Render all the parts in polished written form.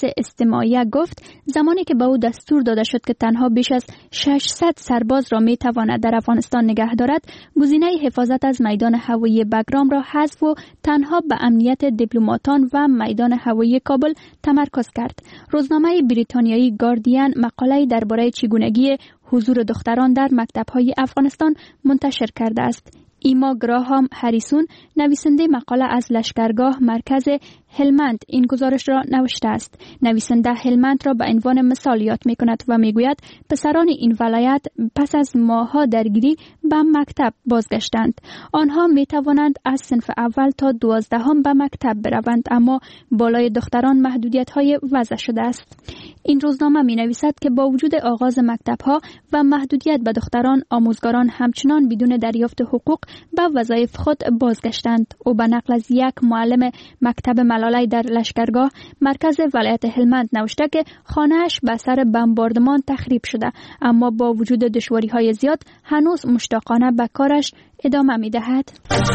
استماعیه گفت زمانی که به او دستور داده شد که تنها بیش از 600 سرباز را می تواند در افغانستان نگه دارد، گزینه حفاظت از میدان هوایی بگرام را حذف و تنها به امنیت دیپلماتان و میدان هوایی کابل تمرکز کرد. روزنامه بریتانیایی گاردین مقاله درباره چگونگی حضور دختران در مکتب‌های افغانستان منتشر کرده است. ایما گراهام هریسون نویسنده مقاله از لشکرگاه مرکز هلمند این گزارش را نوشته است. نویسنده هلمند را به عنوان مثال یاد می کند و می گوید پسران این ولایت پس از ماه‌ها درگیری به مکتب بازگشتند. آنها می توانند از صنف اول تا 12 به مکتب بروند، اما بالای دختران محدودیت‌های وضع شده است. این روزنامه می نویسد که با وجود آغاز مکتب‌ها و محدودیت به دختران، آموزگاران همچنان بدون دریافت حقوق به وظایف خود بازگشتند. او به نقل از یک معلم مکتب ملالی در لشکرگاه مرکز ولایت هلمند نوشته که خانه‌اش به اثر بمباردمان تخریب شده، اما با وجود دشواری‌های زیاد هنوز مشتاقانه به کارش ادامه می‌دهد.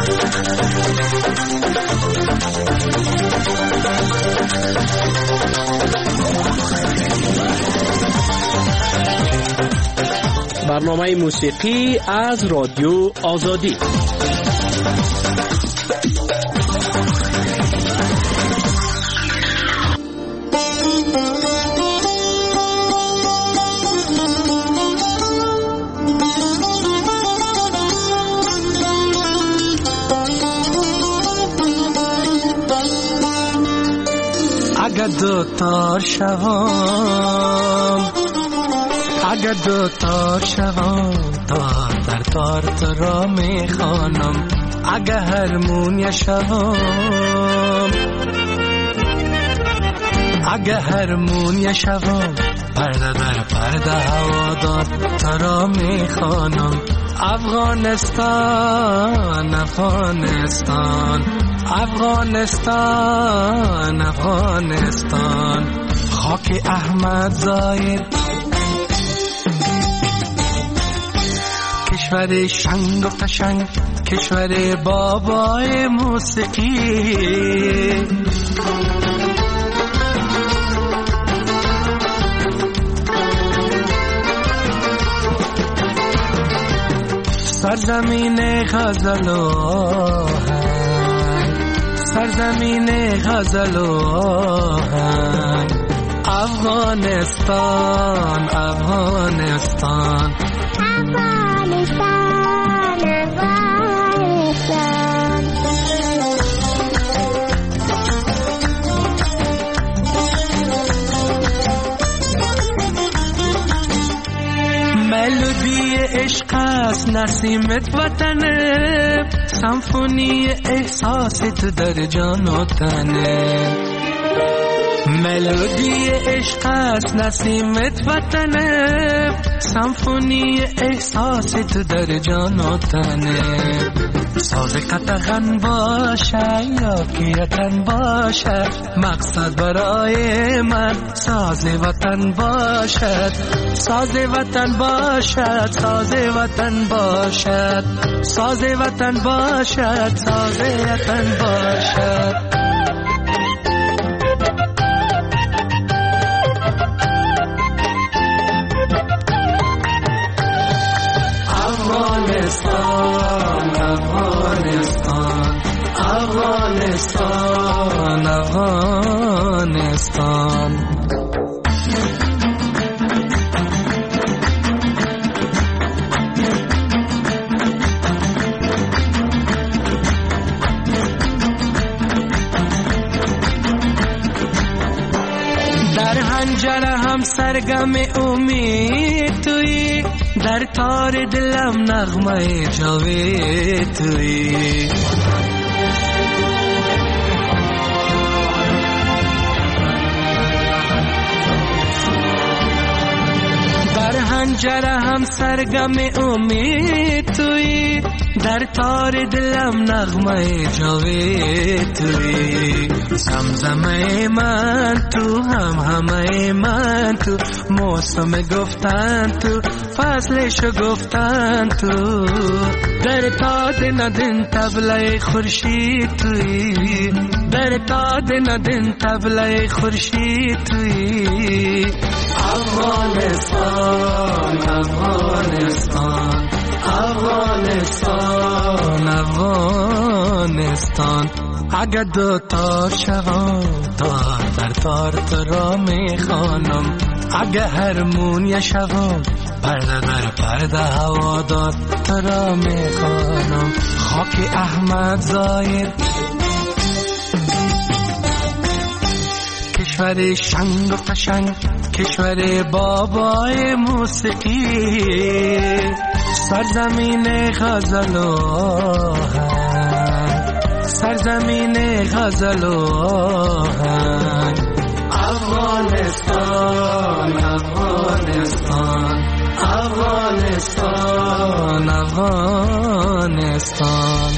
برنامه موسیقی از رادیو آزادی. اگر دو تار شوام، اگر دو تار شوام، تار در تار تو را میخوانم. اگر هرمونیا شوام، اگر هرمونیا شوام، پرده در پرده هوادار تو را میخوانم. افغانستان افغانستان افغانستان افغانستان، خاک احمد زاید، کشور شنگ و قشنگ، کشور بابای موسیقی. سرزمین غزل و آهنگ، سرزمین غزل و آهنگ، افغانستان افغانستان افغانستان افغانستان. ملودی عشق است نسیمت وطنه، سمفونی احساس تو در جان و تنه. ملودی عشق است نسیمت وطنه، سمفونی احساس تو در جان و تنه. ساز قطغن باشه یا کیرتن باشه، مقصد برای من ساز وطن باشد. ساز وطن باشد، ساز وطن باشد، ساز وطن باشد، ساز وطن باشد. افغانستان افغانستان افغانستان افغانستان. در حنجره هم سرگم امید تویی، در تار دلم نغمه جاوید تویی. در حنجره هم سرگم امید تویی، در تار دلم نغمه جاوید تویی. زمزمه من تو، هم همه من تو، موسم گفتن تو، فصلشو گفتن تو، در تا دن طبله خورشید توی، در تا دن طبله خورشید توی. افغانستان افغانستان افغانستان افغانستان، اگه دو تار شوم تار در تار تو را میخوانم، اگه هرمونی شوم پرده در پرده هوادار تو را میخوانم. خاک احمد ظاهر کشور شنگ و فشنگ، کشور بابای موسیقی، سرزمین غزل و آهنگ، سرزمین غزل و آهنگ. افغانستان افغانستان افغانستان افغانستان.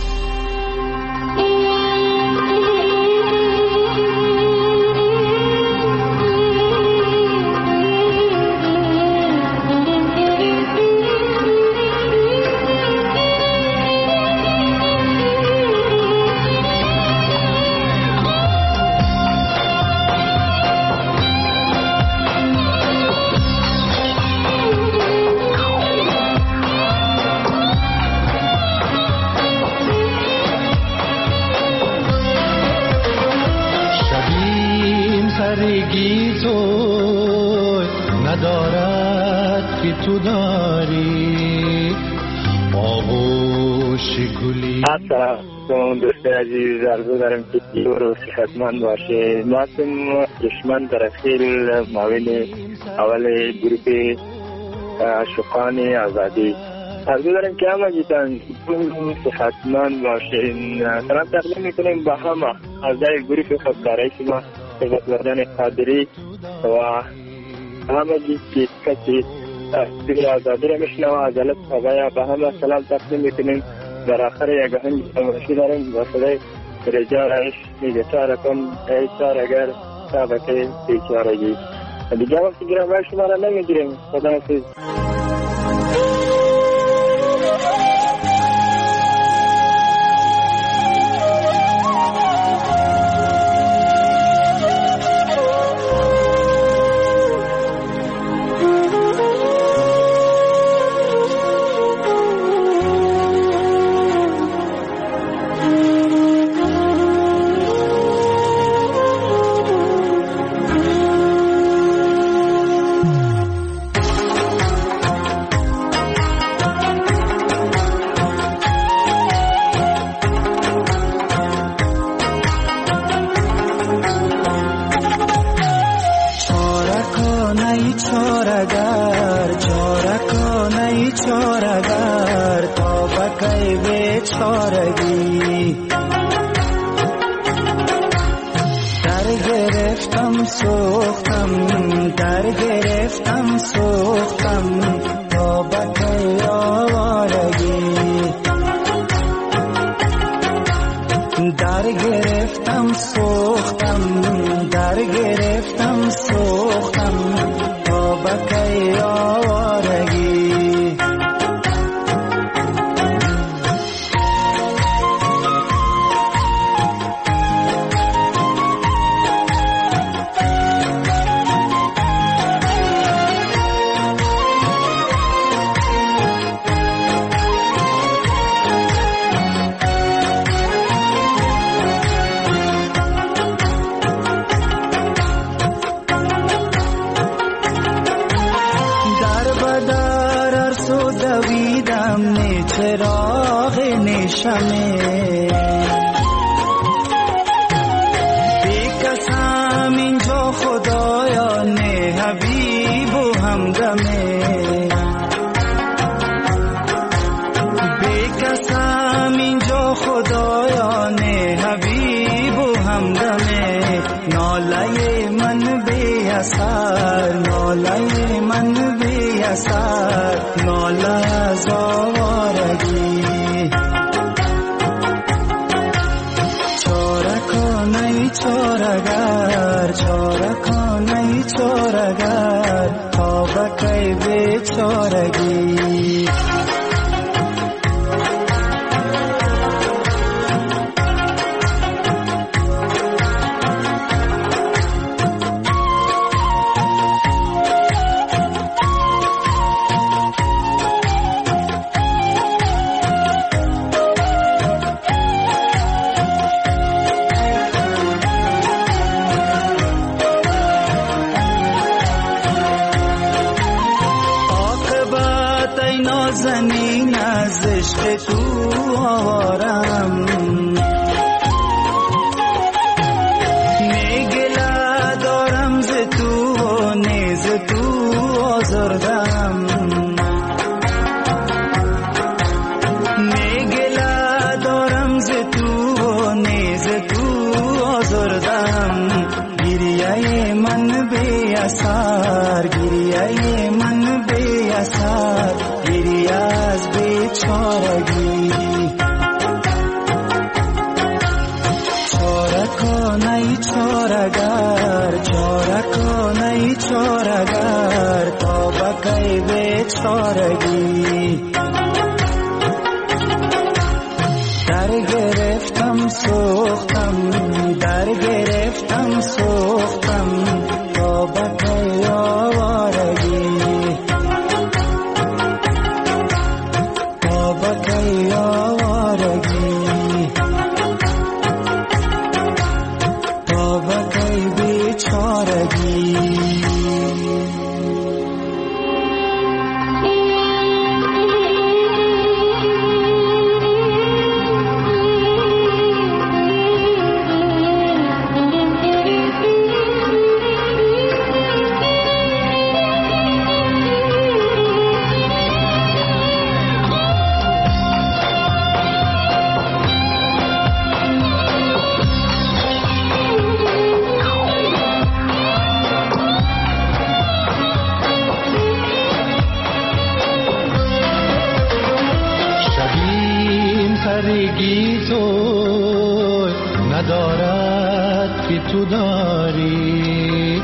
ندارد که تو داری آغوش گلی. السلام دوستان عزیز، عرض دارم که دور و صحتمند باشه. ماسم دشمن درخیل معاون اول گروپ عاشقان آزادی. عرض دارم که همه جیتان دور صحتمند باشه. سلام تقدیم میکنیم با همه اعضای گروپ خودکارای شما سید وردان قادری و همه که کسی دور آزادی را میشنوه. عدالت خواهی به همه سلام تقدیم میکنیم. در آخر یک آهنگ تماشی داریم با صدای رجا رایش میگه چاره کن ای چارگر سابقه بیچارگی. دیگه وقتی گرم باید شما را نمیگیریم. خدا حافظ. بیچارگر تا بکی بیچارگی. زمین از عشق تو آوارم، میگله دارم ز تو و نیز تو آزردم، میگله دارم ز تو و نیز تو آزردم. گریه من بی اثر، گریه من بی اثر، گریه از بیچارگی. چاره کن ای چارگر، چاره کن ای چارگر تا بکی بیچارگی. در گرفتم سوختم، در گرفتم سوختم تا بکی آوارگی. بکی آوارگی، تا بکی بیچارگی. خرگی تو ندارد که تو داری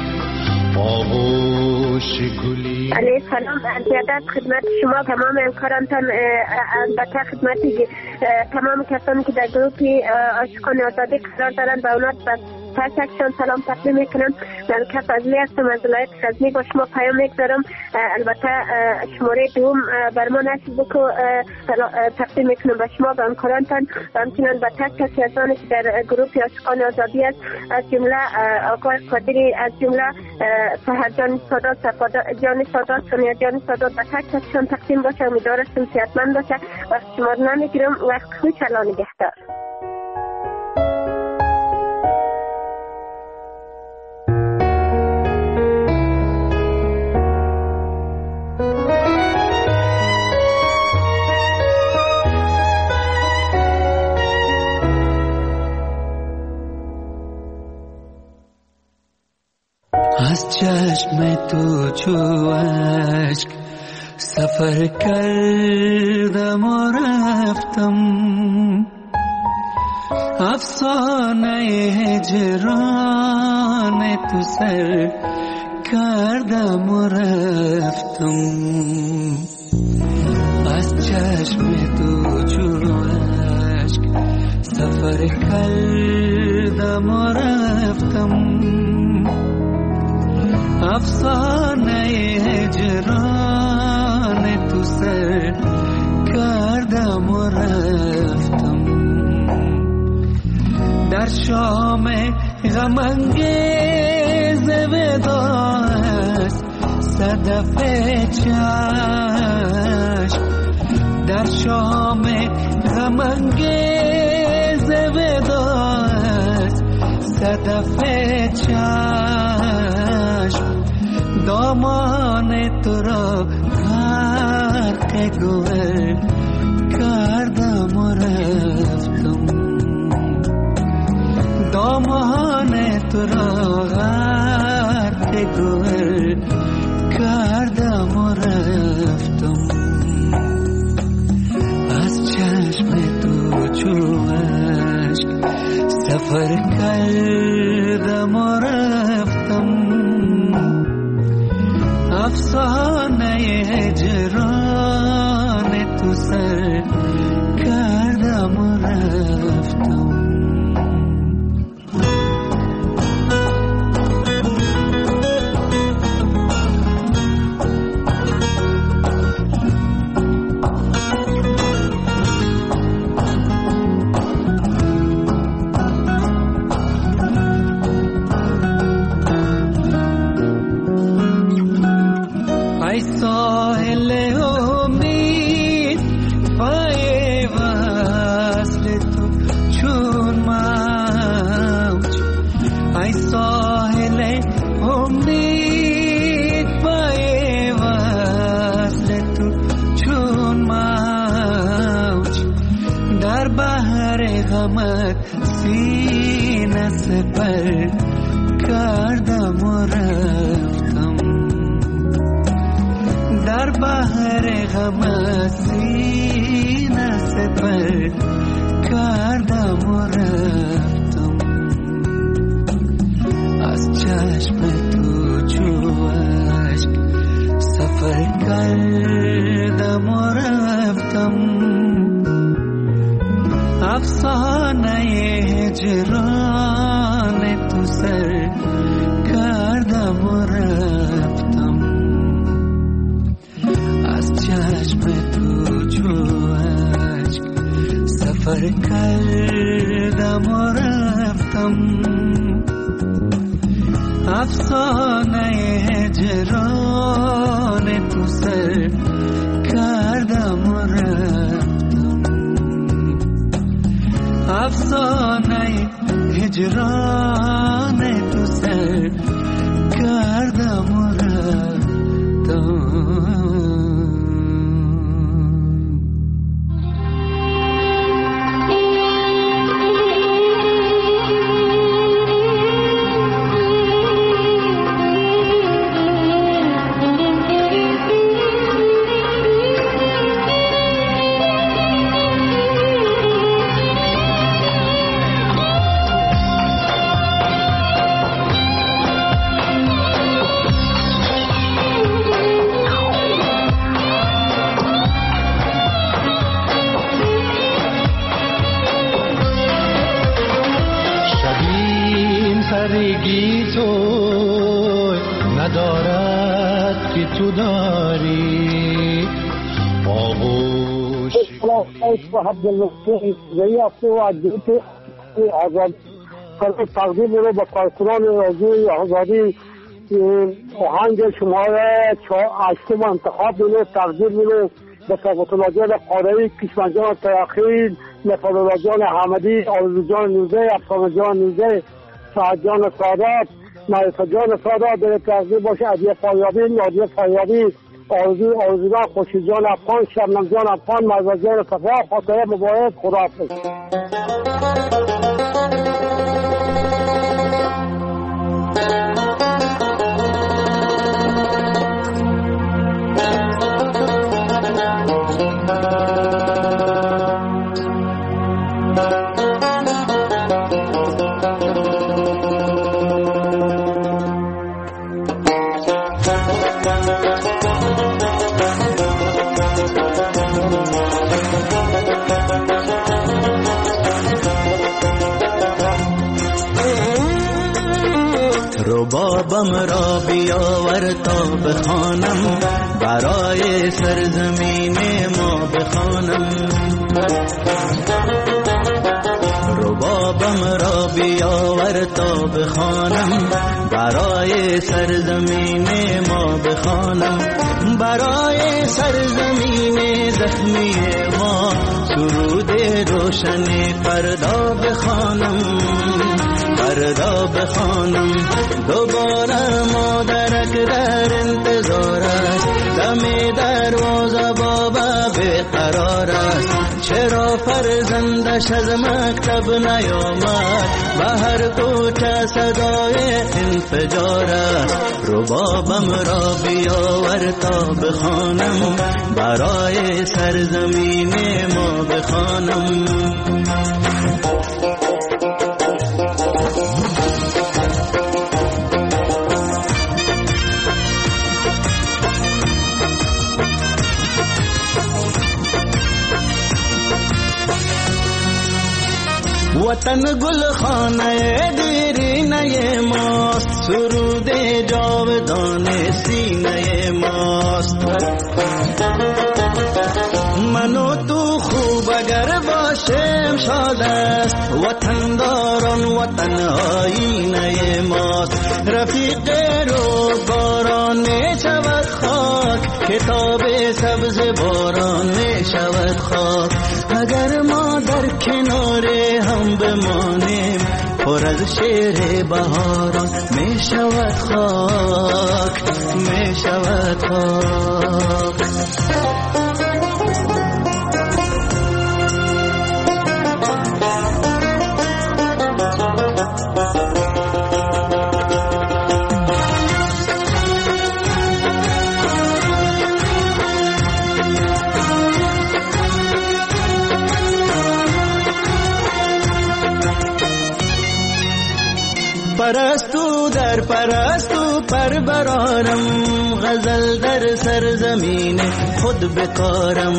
آغوش گلی. علیه سلام، زیادت خدمت شما تمام همکارانتان، البته خدمت تمام کسانی که در گروه عاشقان آزادی قرار دارند و اونات تشکرشان سلام تقدیم میکنم. ملکه فضلی هستم از ولایت غزنی، با شما پیام میگذارم. البته شماره دوم بر ما نصیب بکو تقدیم میکنم به شما و همکارانتان و همچنان به تک کسی از آنی که در گروه عاشقان آزادی است، از جمله آقای قادری، از جمله سحر جان سادات، جان سادات، سونیا جان سادات، به تک کسیشان تقدیم باشه. امیدوارم صحتمند باشه. وقت شما رو نمیگیرم، وقت خوش، الله نگهدار. از چشم تو چو اشک سفر کردم و رفتم، افسانه هجران تو سر کردم و رفتم. از چشم تو چو اشک سفر کردم و رفتم، افسانه هجران تو سر کردم و رفتم. در شام غم انگیز وداعت صدف چشم، در شام غم انگیز وداعت صدف چشم، دامان تو را غرق گوهر کردم و رفتم، دامان تو را غرق گوهر کردم و رفتم. از چشم تو چو اشک سفر کردم و رفتم، افسانه هجران تو سر کردم و رفتم. سینه سپر کردم و رفتم، در بحر غم سینه سپر کردم و رفتم. از چشم تو چو اشک سفر کردم و رفتم. افسانه هجران تو سر کردم و رفتم. از چشم تو چو اشک سفر کردم و رفتم. افسانه هجران تو سر کردم و رفتم. افسانه هجران تو سر کردم و رفتم. سرگی تو ندارد که تو داری آغوش تقدیم رو به کارکنان رادیوی آزادی آهنگ شماره 8 انتخاب رو تقدیم رو به فتح جان قادری، کشمن جان ترخیل، نفر جان حمدی، آرزو جان نوزه، افسانه جان نوزه، سعد جان سادات، معرفت جان سادات به تقدیم باشه. عدیه فایابی، نادیه فایابی، آرزوگان خوشی جان افغان، شبنم جان افغان، مرزا جان صفا، خاطره مبارک. خداحافظ. ربابم را بیاور تا بخوانم، برای سرزمین ما بخوانم. ربابم را بیاور تا بخوانم، برای سرزمین ما بخوانم. برای سرزمین زخمی ما سرود روشن فردا بخوانم، فردا بخوانم. دوباره مادرک در انتظار است، دم دروازه بابا بیقرار است. چرا فرزندش از مکتب نیامد، به هر کوچه صدای انفجار است. ربابم را بیاور تا بخوانم، برای سرزمین ما بخوانم. وطن گل خانه دیرینه ماست، سرود جاودان سینه ماست. من و تو خوب اگر باشیم شاد است، وطن داران وطن آینه ماست. رفیق رو باران می شود خاک، کتاب سبز باران می شود خاک. اگر ما در کنار هم بمانیم، پر از شعر بهاران می شود خاک، می شود خاک. پرستو در پرستو پر برارم، غزل در سرزمین خود بکارم.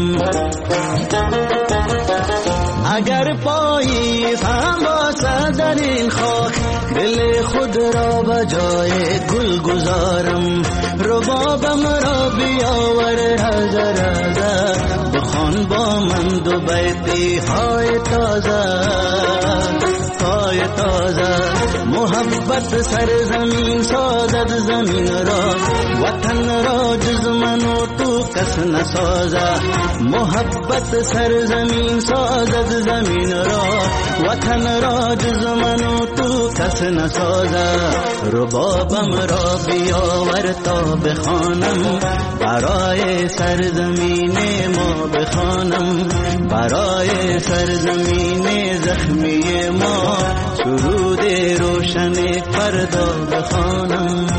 اگر پایی هم باشد در این خاک، دل خود را به جای گل گذارم. ربابم را بیاور هزار هزار، بخوان با من دو بیتی های تازه های تازه. محبت سرزمین سازد زمین را، وطن را جز من و تو کس نسازد. محبت سرزمین سازد زمین را، وطن را جز من و تو کس نسازد. ربابم را بیاور تا بخوانم، برای سرزمین ما بخوانم. برای سرزمین زخمی ما سرود روشن فردا بخوانم.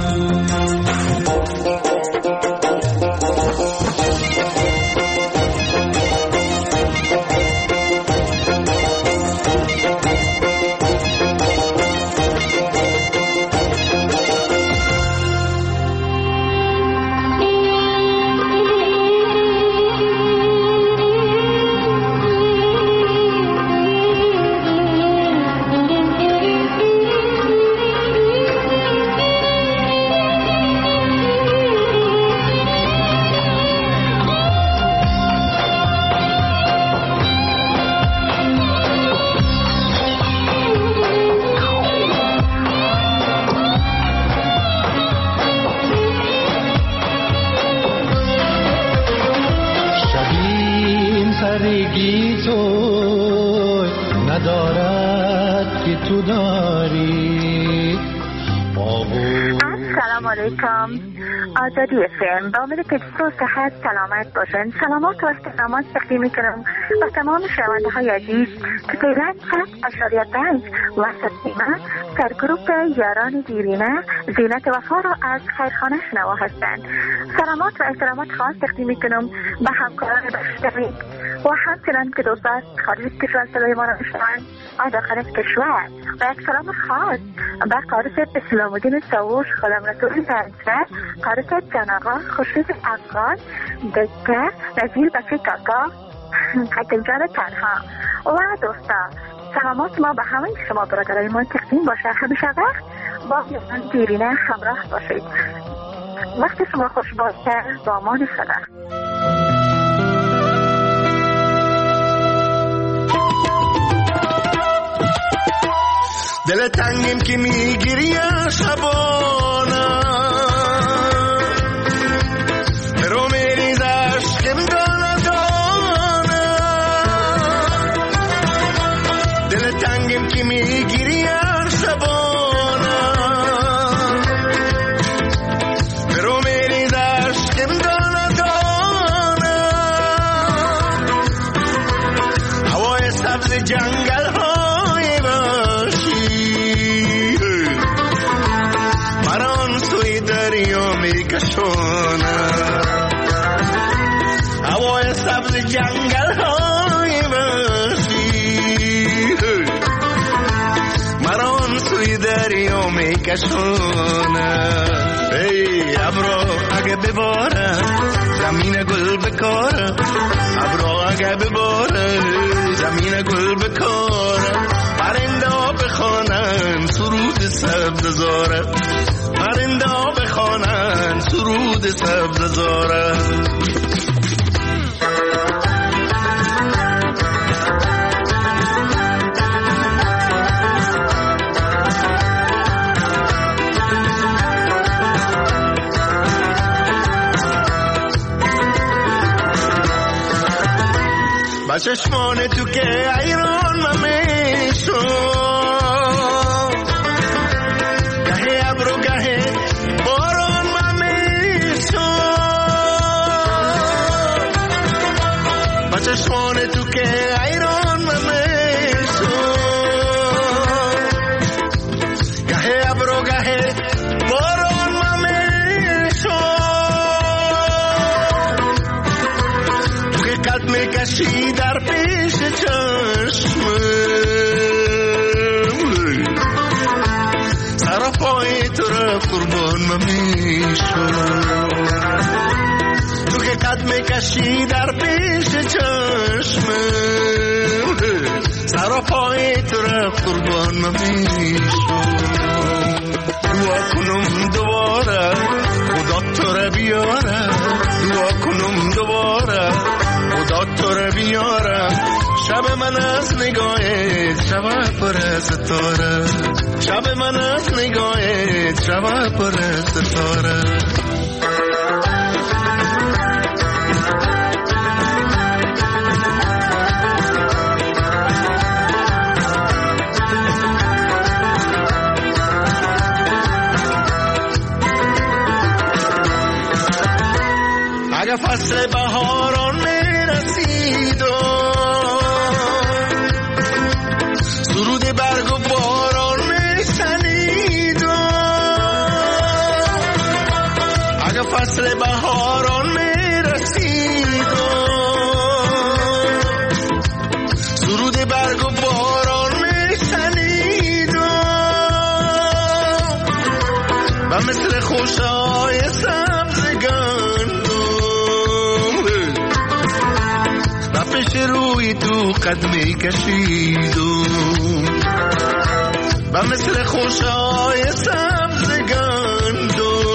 آزادی FM با امید که تو صحت سلامت باشند. سلامات و احترامات تقدیم میکنم و تمام شنونده های عزیز که فعلا 100.5 وسط نیمه سرگروپ یاران دیرینه زینت وفا را از خیرخانه شنوا هستند. سلامات و احترامات خاص تقدیم میکنم به همکاران بشتری و همچنان که دوستان خارج کشور صدای ما را میشنوند و داخل کشور. و یک سلام خاص به قارس اسلام الدین ساووش، خالم رسول پنجره، قارس جان آقا، خورشید افغان، دکتر نزیر بچه کاکا، حکم جان تنها و دوستان. سلامات ما به همه شما برادرای ما تقدیم باشه. همیشه وقت با یاران دیرینه همراه باشید. وقت شما خوش باشه. با امان خدا. دل تنگیم که میگیری شبانه، رو میریز عشقم دانه دانه. دل تنگیم که میگیری شبانه، رو میریز عشقم دانه دانه. هوای سبز جنگل های کشونه، هوای سبز جنگل های وحشی مرا آن سوی دریا می کشونه. ای ابرو اگه بباره زمین گل بکاره، ابرو اگه بباره زمین گل بکاره. بخوانن سرود سبززاره، پرنده ها بخوانن سرود سبززاره. با چشمان تو که ایران ممیشو، گهه ابر و گهه باران ممیشو. با چشمان تو که ایران ممیشو، گهه ابر و گهه باران ممیشو. تو که قد میکشی در پیش چشمم، سر پای تو را قربان ممیشم. تو که قد میکشی در پیش چشمم، سر پای تو را قربان ممیشم. دعا کنم دوباره خدا تو را بیاره، دعا کنم دوباره خدا تو را بیاره. شب من از نگاهت شب پر ستاره، شب من از نگاهت شب پر ستاره. اگه فصل بهاران میرسید و سرود برگ و باران میشنید و اگه فصل بهاران میرسید و سرود برگ و باران میشنید و مثل خوشهای سبزگان پیش روی تو قدمی کشیدم و مثل خوشهای سبزگان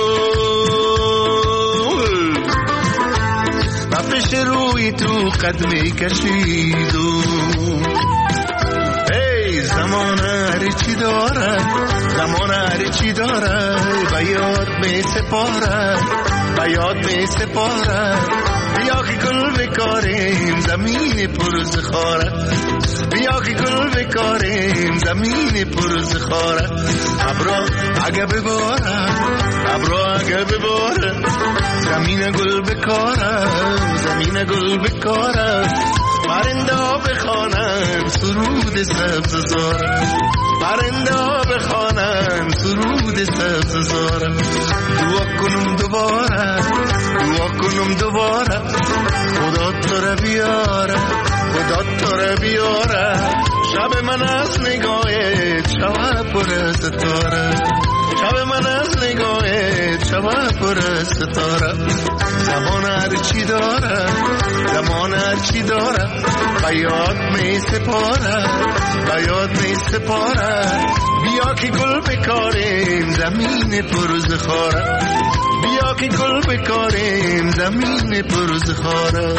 و پیش روی تو قدمی کشیدم. ای زمان هر چی داره، زمان هر چی داره، به یاد می سپاره، به یاد می سپاره. بیا که گل بکاریم زمین پرزخاره، بیا که گل بکاریم زمین پرزخاره. ابرا اگه بباره، ابرا اگه بباره، زمین گل بکاره، زمین گل بکاره. پرنده ها بخوانن سرود سبززاره، پرنده ها بخوانن سرود سبززاره. دعا کنم دوباره، دعا کنم دوباره خدا تو را بیاره، خدا تو را بیاره. شب من از نگاهت شب پر ستاره، شب من از نگاهت شب پر ستاره. زمان هر چی داره، زمان هر چی داره، به یاد می سپاره، به یاد می سپاره. بیا که گل بکاریم زمین پرزخاره، بیا که گل بکاریم زمین پرزخاره.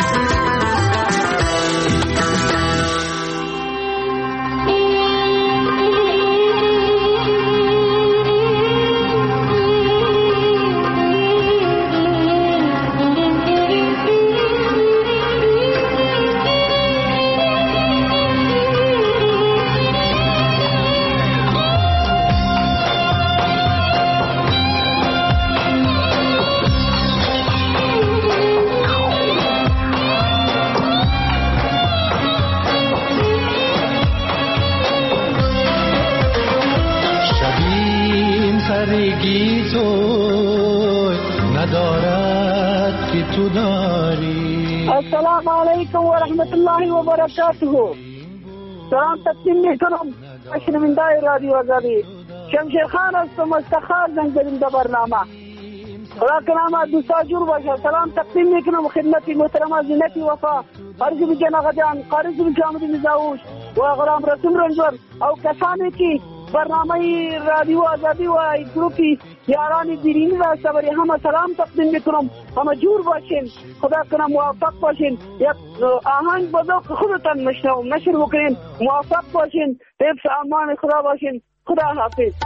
السلام علیکم و رحمت الله و برکاته. سلام تقدیم میکنم شنونده رادیو آزادی. شمشیر خان هستم از تخار زنگ زدیم در برنامه. خدا کنامه دوستا جور باشه. سلام تقدیم میکنم خدمت محترمه زینت وفا، قارض بجان آقا جان، قارض بجامد میزاوش و غلام رسول رنجور او کسانی که برنامه رادیو آزادی و گروپ یاران دیرینی را برای همه سلام تقدیم میکنم. همه جور باشین، خدا کنه موفق باشین. یک آهنگ بذار که خودتان مشنوم نشر بکنین. موفق باشین، حفظ امان خدا باشین. خدا حافظ.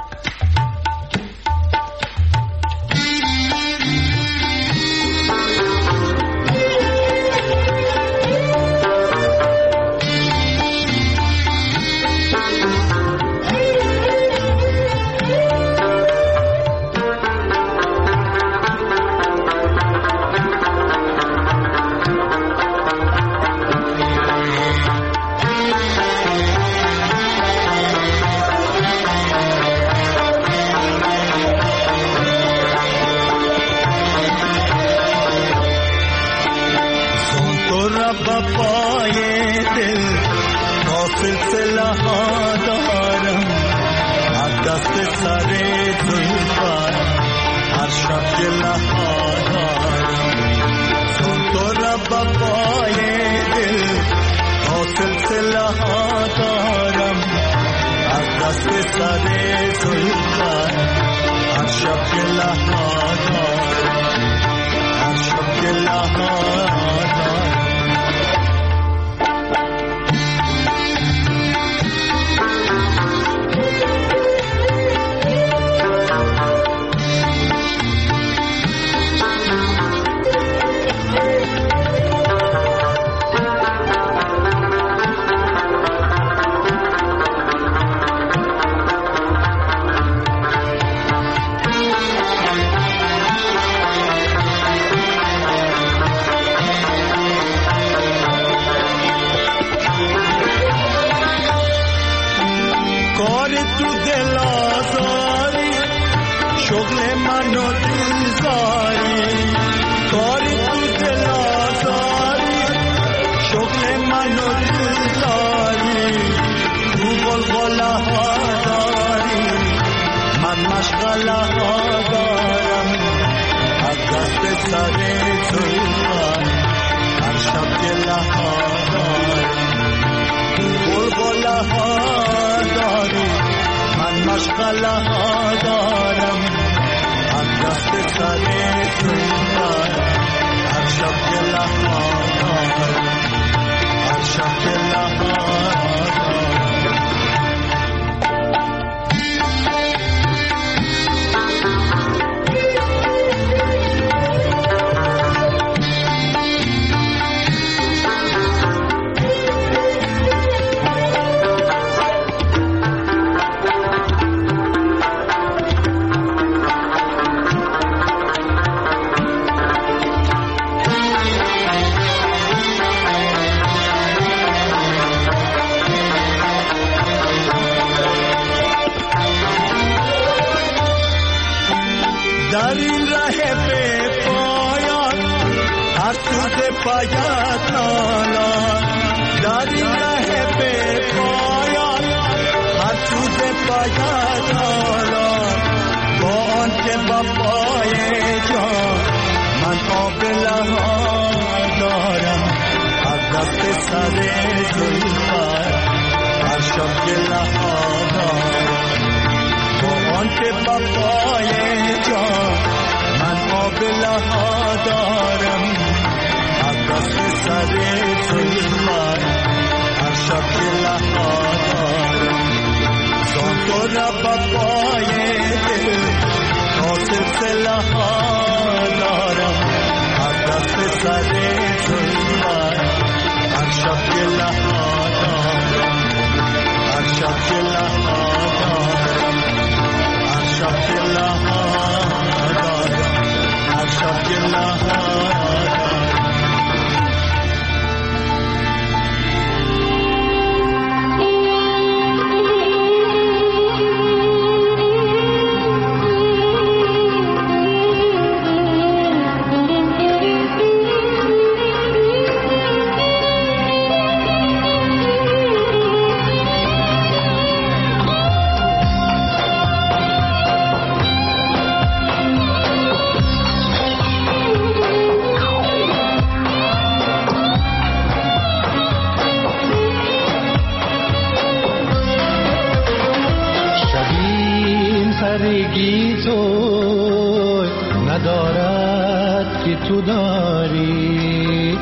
بشارت که تو داری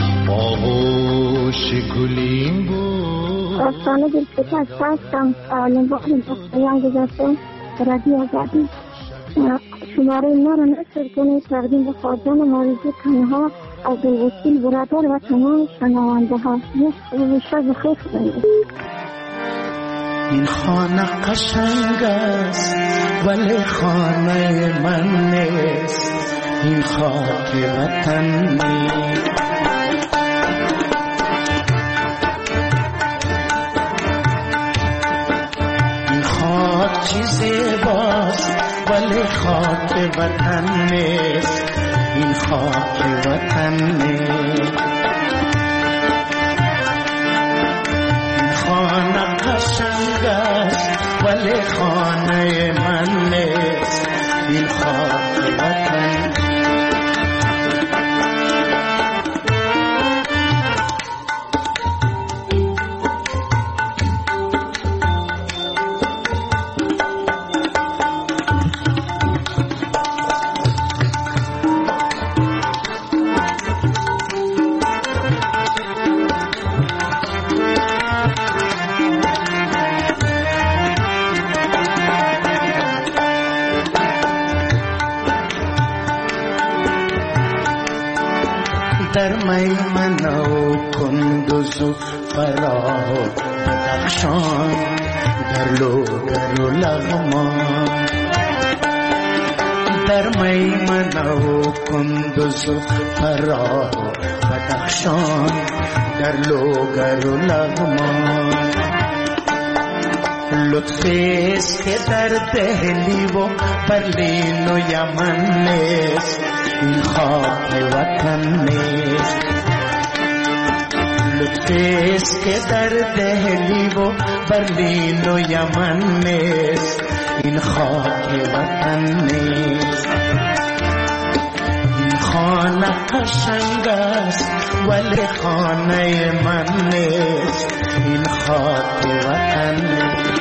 آغوش گلیم بود. آستانه دلپتر هستم. اولین بار دستیان گذاشتم رادیو آزادی. شماره ما را نشر کنید تقدیم به خواجان موزی تنها عبدالوکیل برادر و تمام شنونده ها. شب خیر کنید. این خانه قشنگ است ولی خانه من نیست، این خاک وطن نیست. این خاک چیزی باست ولی خاک وطن نیست، این خاک وطن نیست. این خانه قشنگ است ولی خانه من نیست، این خاک وطن. در میمنه و کندوز و فراه و بدخشان، در لوگر و لغمان. در میمنه و کندوز و فراه و بدخشان، در لوگر و لغمان. لطفی است که در دهلی و برلین و یمن نیست، این خاک وطن نیست. لطفی است که در دهلی و برلین و یمن نیست، این خاک وطن نیست. این خانه قشنگ است ولی خانه من نیست، این خاک وطن نیست.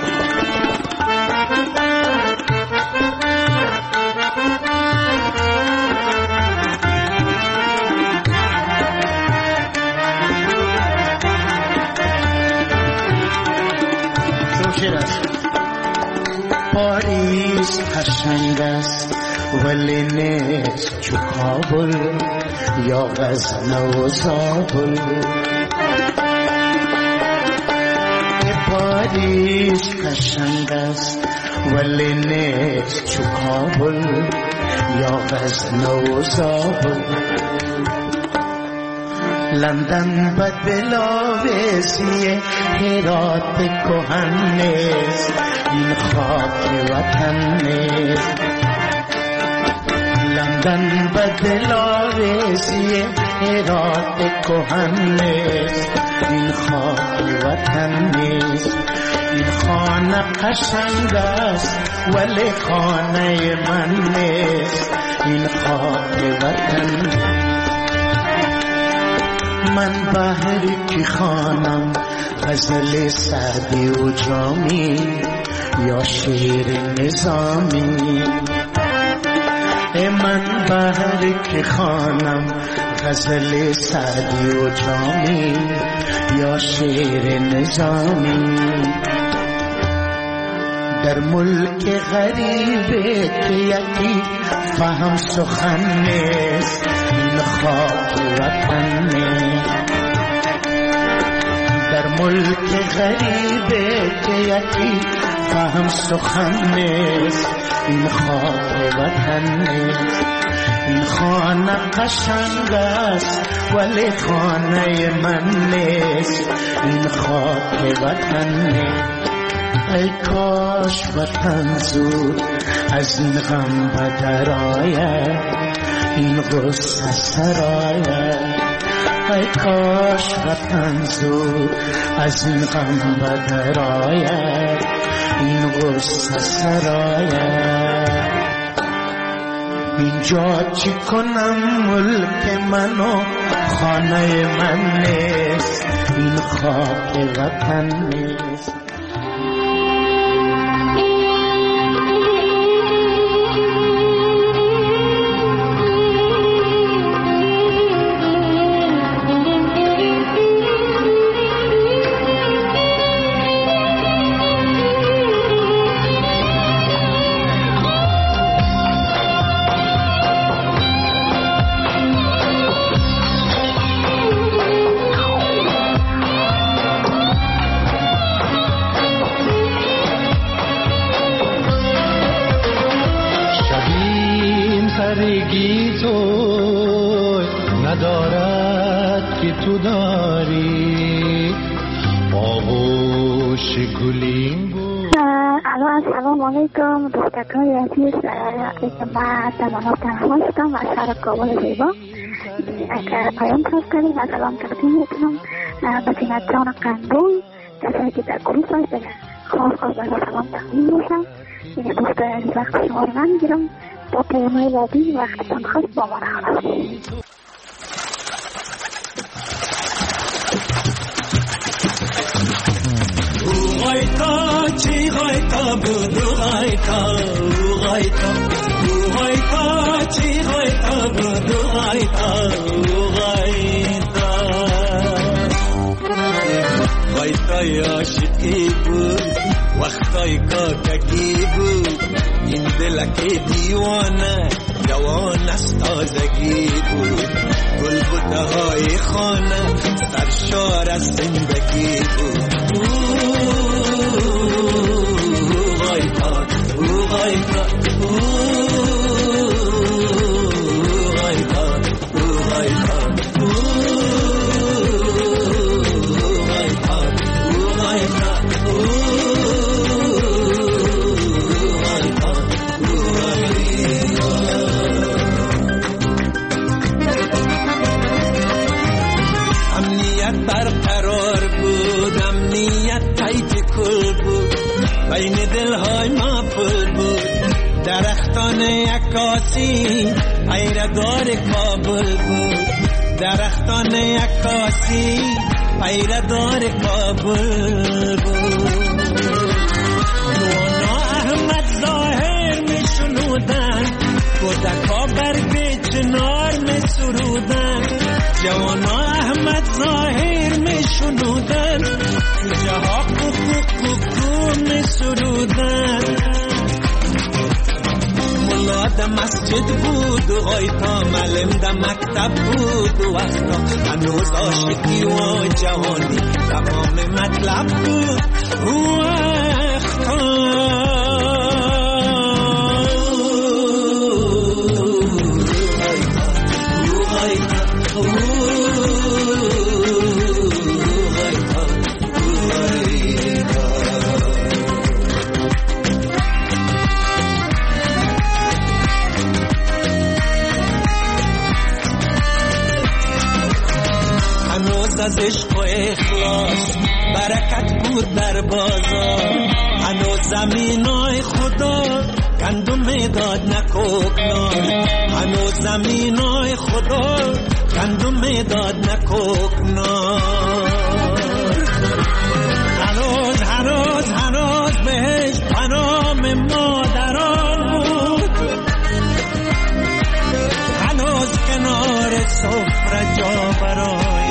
پاریس قشنگ است ولی نیست چو کابل یا غزنه و زابل. پاریس قشنگ است ولی نیست چو کابل یا غزنه و زابل. لندن بدلاویزی هرات کهن نیست، این خاک وطن نیست. لندن بدلاویزی هرات کهن نیست، این خاک وطن نیست. این خانه قشنگ است ولی خانه من نیست، این خاک وطن نیست. من بحری که خوانم غزل سعدی و جامی یا شعر نظامی. من بحری که خوانم غزل سعدی و جامی یا شعر نظامی. در ملک غریبه که یکی فهم سخن نیست، این خاک وطن نیست. در ملک غریبه که یکی فهم سخن نیست، این خاک وطن نیست. این خانه قشنگ است ولی خانه من نیست، این خاک وطن نیست. ای کاش وطن زود از این غم بدر آید، این غصه سراید. ای کاش وطن زود از این غم بدر آید، این غصه سراید. اینجا چی کنم ملک منو خانه من نیست، این خاک وطن نیست. بیچارگی تو ندارد که تو داری آغوش گلیم بود. السلام علیکم دوستکای عزیز، من تمام تنها هستم از شهر کابل زیبا. اگر پیام خواست کردیم و سلام تقدیم میکنم به زینت جان قندون، کسایی که در گروه هست خواست برای سلام تقدیم میشم. این دوست عزیز وقت شما رو نمیگیرم، با پیامهای بعدی وقتتان خواست با ما نخواست. غایتا چی غایتا بود غایتا غایتا چی غایتا بود غایتا غایتای عاشقی بود وقتای کاکگی بود این دلک دیوانه جوان است تازگی بود گلبوته های خانه سرشار از زندگی بود غایتا غایتا غایتا غایتا برقرار بود امنیت تایت کل بود بین دلهای ما پر بود درختان عکاسی پیردار کابل بود درختان عکاسی پیردار کابل بود نونا احمد ظاهر می شنودن کودکا برگ چنار می سرودن جوانا احمد ظاهر می شنودن جاها کوکو می سرودن ملا ده مسجد بود و غایتا معلم ده مکتب بود و وقتا هنوز عاشقی و جوانی تمام مطلب بود و وقتا از عشق و اخلاص برکت بود در بازار هنوز زمینای خدا گندم میداد نکوکنار هنوز زمینای خدا گندم میداد نکوکنار هنوز بهش پنام مادران بود هنوز کنار سفره جا برای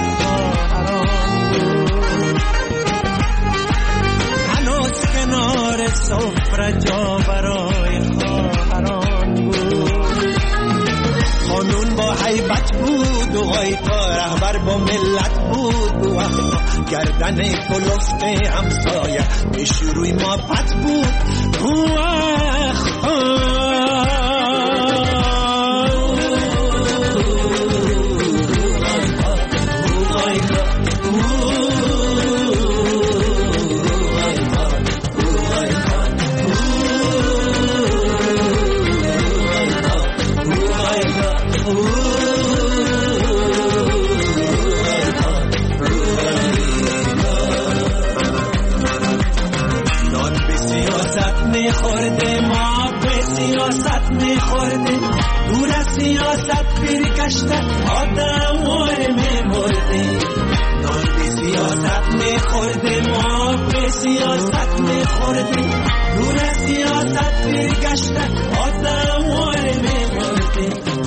کنار سفره جا برای خواهران بود قانون با حیبت بود و غایتا رهبر با ملت بود و وقتا گردن کلفت همسایه به شروع ما پت بود و میخورده ما به سیاست میخورده دور از سیاست برگشته آدم واره میمورده نان به سیاست میخورده ما به سیاست میخورده دور از سیاست برگشته آدم واره میمورده